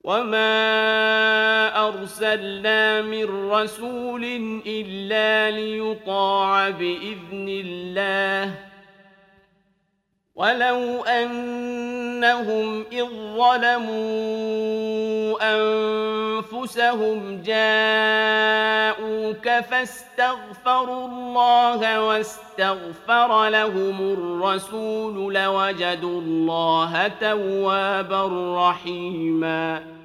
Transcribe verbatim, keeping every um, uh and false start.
وما أرسلنا من رسول إلا ليطاع بإذن الله ولو أنهم إذ ظلموا أنفسهم جاءوك فاستغفروا الله واستغفر لهم الرسول لوجدوا الله توابا رحيما